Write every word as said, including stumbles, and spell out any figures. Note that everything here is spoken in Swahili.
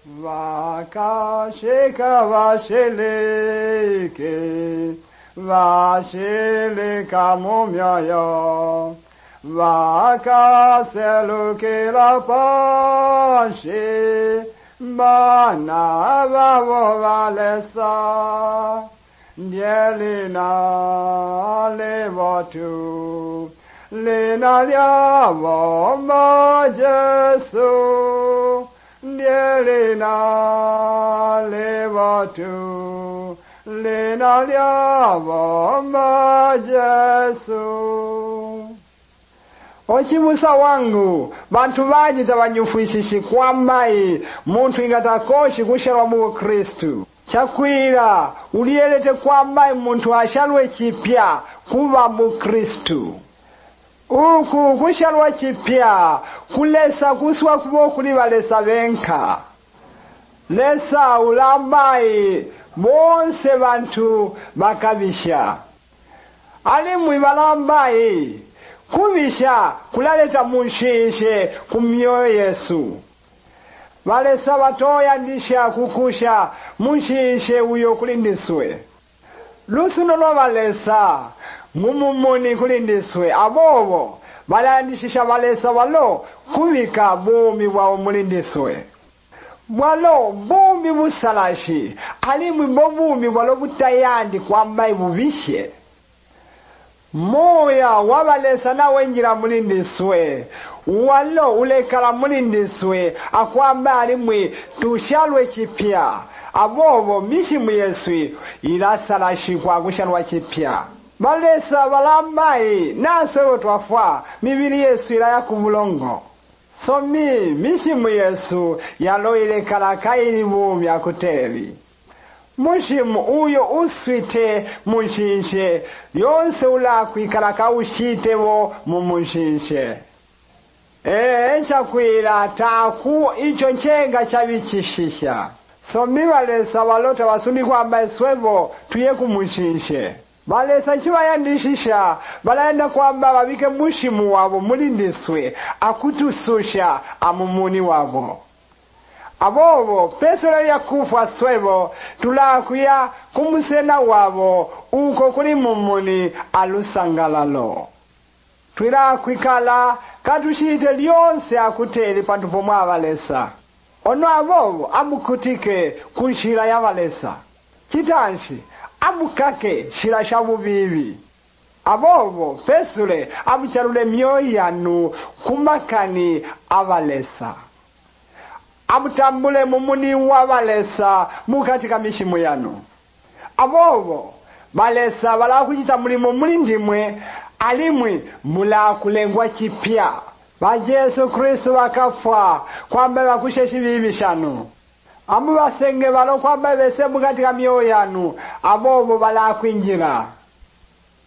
Vakashika vasheleke, vasheleka mumyoyo, vakaseluke la pashe, bana vavo valesa, dielina levotu, lina liavo ma Jesu, dielina levotu, lina liavo ma Jesu. Ochibusa wangu, bantu bajita banyufishishi kwambai, muntu ingatakoshi kusherwa mu Kristu. Chakwira, ulielete kwambai muntu ashalwe chipya kuba mu Kristu. Uku kushalwa chipya, kulesa kuswa kubo kuliba lesa benka. Lesa ulambai, bonse bantu bakabisha. Alimu ibalambai, kubisha kulaleta munshishe kumyoyo Yesu. Balesa batoya ndisha kukusha munshishe uyo kulindiswe. Lusuno no balesa mumumuni kulindiswe abobo balandishisha balesa balo kubika bumi bwa mulindiswe. Bwalo bumi busalashi alimu bobumi bwalo butayandi kwambaye bubishe. Moya wabalesa na wenjira mulindiswe walo ulekala mulindiswe akwamba alimwe tushalwe chipya abobo mishimu Yesu ilasalashi kwa kushalwa chipya balesa balambai naso twafwa mibiri Yesu ila yakubulongo so mi mishimu Yesu yalo ilekala kaili bumi akuteli. Mushimu uyo uswite munshinshe yonse ula kwikaraka ushitewo mu munshinshe. Eh encha kwira taku icho nchenga chabichishisha. So mibalesa balota basuni kwamba eswevo tuye ku munshinshe. Balesa chiba yandishisha balaenda kwamba babike mushimu wabo mulindiswe akutususha amumuni wabo. Abobo pesera ya kufa swebo tulakuya kumusena wabo uko kuli mumuni alusangalalo. Twira kwikala katushite lyonse akuteli pantupo mwa balesa. Ono abobo amukutike kunshira ya balesa. Kitanshi amukake shira shabu bibi. Abobo pesure amucharule myoyo yanu kumakani abalesa. Amutambule mumuni wa balesa mukatika mishimu yanu. Abobo balesa bala kujita mulimo mulindimwe alimwe mula kulengwa chipya. Ba Yesu Kristo wakafwa kwamba bakusheshi bibishanu. Amu basenge balo kwamba bese mukatika myoyo yanu abobo bala kwinjira.